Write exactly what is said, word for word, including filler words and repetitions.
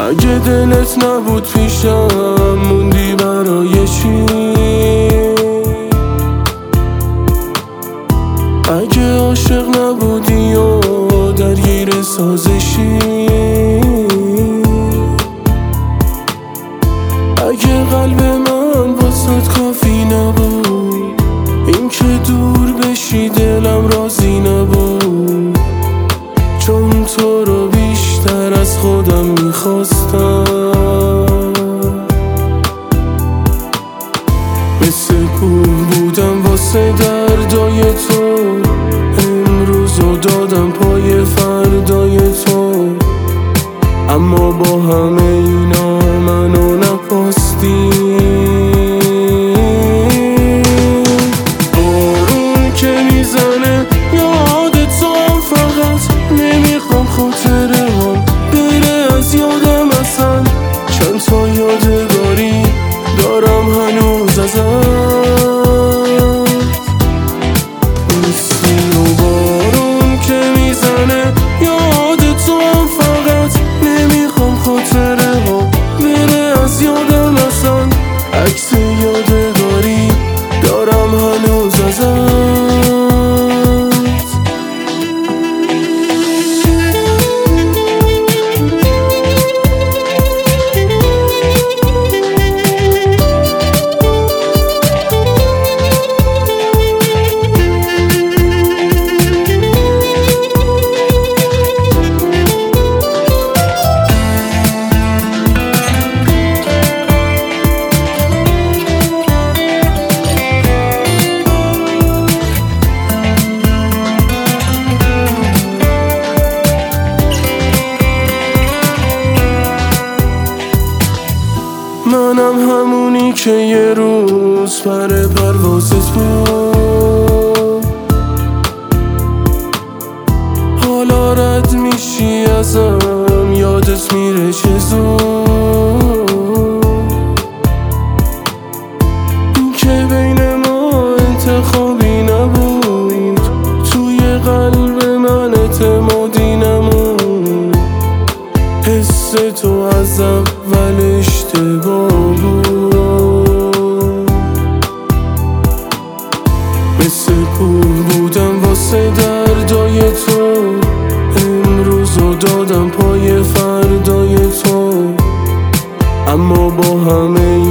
اگه دلت نبود پیشم موندی برای چی؟ اگه عاشق نبودی و درگیر سازشی، اگه قلب من واسات کافی نبود، این که دور بشی دلم راضی نبود، چون تو رو بیشتر از خودم میخواستم. مثل کوه بودم واسه دردای تو، امروزو دادم پای فردای تو، اما با همه اینا منو نپاستی. بارون که میزنه یاد تو هم، فقط نمیخوام خاطره هم بره از یادم اصلا. چند تا یادگاری دارم هنوز ازت، نیستی و بارون که میزنه یاد تو هم، فقط نمیخوام خاطره ها بره از یادم اصلا. عکس یادگاری دارم هنوز ازت. منم همونی که یه روز پر پروازت بود، حالا رد میشی ازم یادت میره چه زود. این که بین ما انتخابی نبود، توی قلب من اعتمادی نمون، حس تو از اول اشتباه بود. مثل کوه بودم واسه دردای تو، امروزو دادم پای فردای تو، اما با همه